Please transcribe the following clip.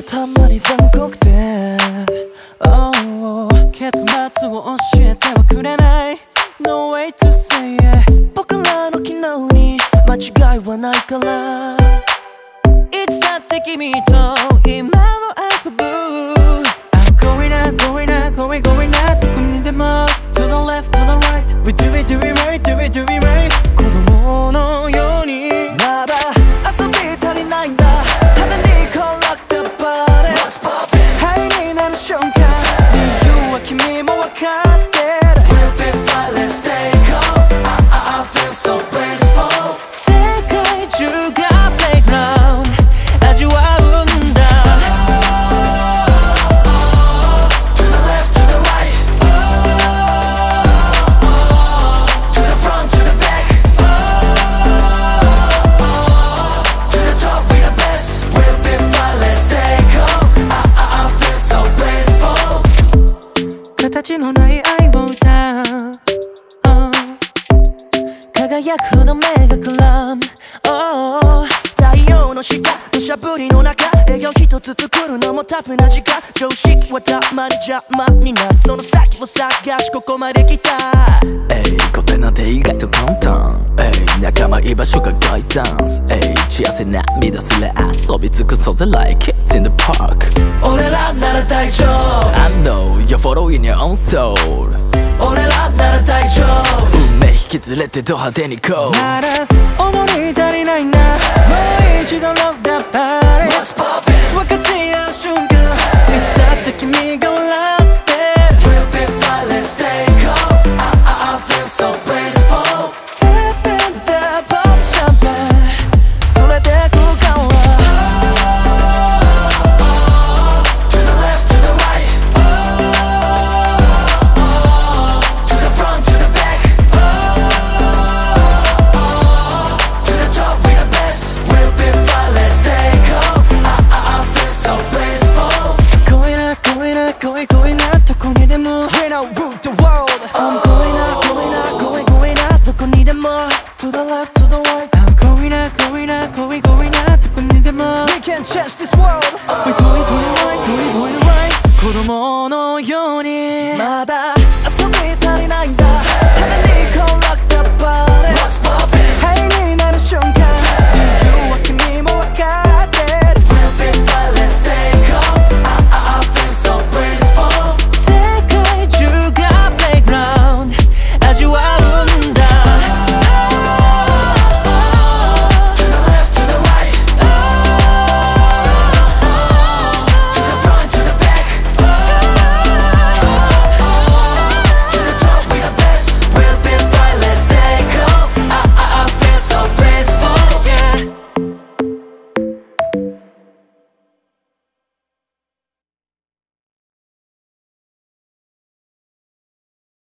たまに残酷で、結末を教えてはくれない No way to say it 僕らの昨日に間違いはないから、いつだって君と今を遊ぶ I'm going out, going out, going, going out どこにでも To the left, to the right We do it, do it right, do it, do it right 子供のようにまだ遊び足りないんだ肌に転がったバーで What's poppin'? 灰になる瞬間理由は君も分かってる We'll be fine, let's take off I feel so blissful 世界中が playground 味わうんだ To the left, to the right To the front, to the back To the top, we the best We'll be fine, let's take off I feel so blissful 形のない愛を歌う輝くほど目がくらむ太陽の下土砂降りの中笑顔一つ作るのもタフな時間常識はたまに邪魔になるその先を探しここまで来たコテなんて意外と簡単仲間居場所がガイダンス幸せ涙すれ遊び尽くそうぜ like kids in the park 俺らなら大丈夫 I know you're following your own soul 俺らなら大丈夫運命引き連れてド派手にこうまだ踊り足りないなもう一度 Rock that body What's poppin'?